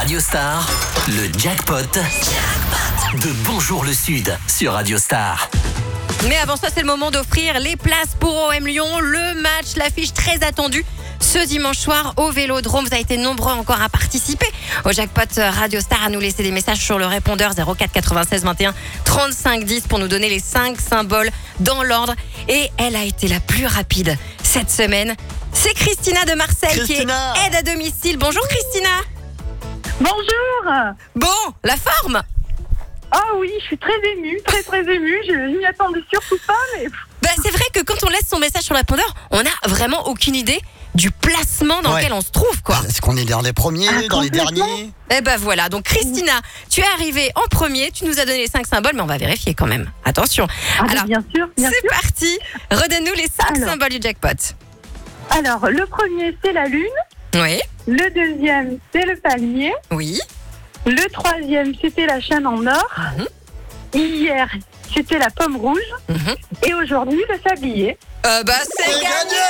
Radio Star, le jackpot de Bonjour le Sud sur Radio Star. Mais avant ça, c'est le moment d'offrir les places pour OM Lyon, le match, l'affiche très attendue ce dimanche soir au Vélodrome. Vous avez été nombreux encore à participer au jackpot Radio Star, à nous laisser des messages sur le répondeur 04 96 21 35 10 pour nous donner les 5 symboles dans l'ordre. Et elle a été la plus rapide cette semaine. C'est Christina de Marseille qui est aide à domicile. Bonjour Christina. Bonjour. Bon, la forme? Ah oui, je suis très émue. Je m'y attendais surtout pas, mais... C'est vrai que quand on laisse son message sur le répondeur, on n'a vraiment aucune idée du placement dans lequel on se trouve, quoi. Est-ce qu'on est dans les premiers, dans les derniers? Voilà, donc Christina, tu es arrivée en premier, tu nous as donné les 5 symboles, mais on va vérifier quand même. Attention. Alors, bien sûr. c'est parti. Redonne-nous les 5 symboles du jackpot. Alors, le premier, c'est la lune. Oui. Le deuxième, c'est le palmier. Oui. Le troisième, c'était la chaîne en or. Hier, c'était la pomme rouge. Et aujourd'hui, le sablier. C'est gagné.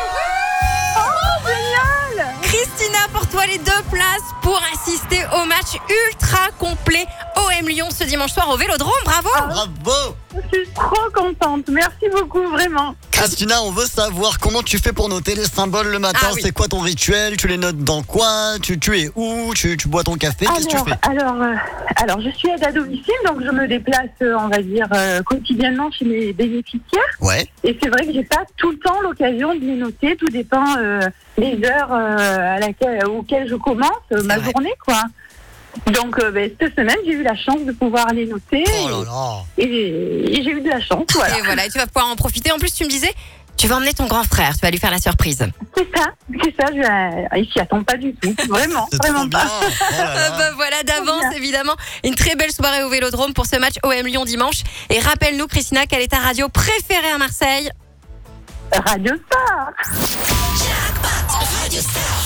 Oh, génial! Christina, pour toi, les 2 places pour assister au match ultra complet OM Lyon ce dimanche soir au Vélodrome. Bravo! Bravo! Je suis trop contente. Merci beaucoup, vraiment. Christina, on veut savoir comment tu fais pour noter les symboles le matin. C'est quoi ton rituel? Tu les notes dans quoi? Tu es où? Tu bois ton café? Qu'est-ce que tu fais? Alors, je suis aide à domicile, donc je me déplace, on va dire, quotidiennement chez mes bénéficiaires. Ouais. Et c'est vrai que j'ai pas tout le temps l'occasion de les noter. Tout dépend des heures auxquelles je commence ma journée, quoi. Donc, cette semaine, j'ai eu la chance de pouvoir les noter. Oh là là. Et j'ai eu de la chance, voilà. Et voilà, et tu vas pouvoir en profiter. En plus, tu me disais, tu vas emmener ton grand frère, tu vas lui faire la surprise. C'est ça. Il s'y attend pas du tout. Vraiment, C'est vraiment trop pas. bien. Oh là là. Voilà, d'avance, évidemment. Une très belle soirée au Vélodrome pour ce match OM Lyon dimanche. Et rappelle-nous, Christina, quelle est ta radio préférée à Marseille? Radio Star. Radio Star.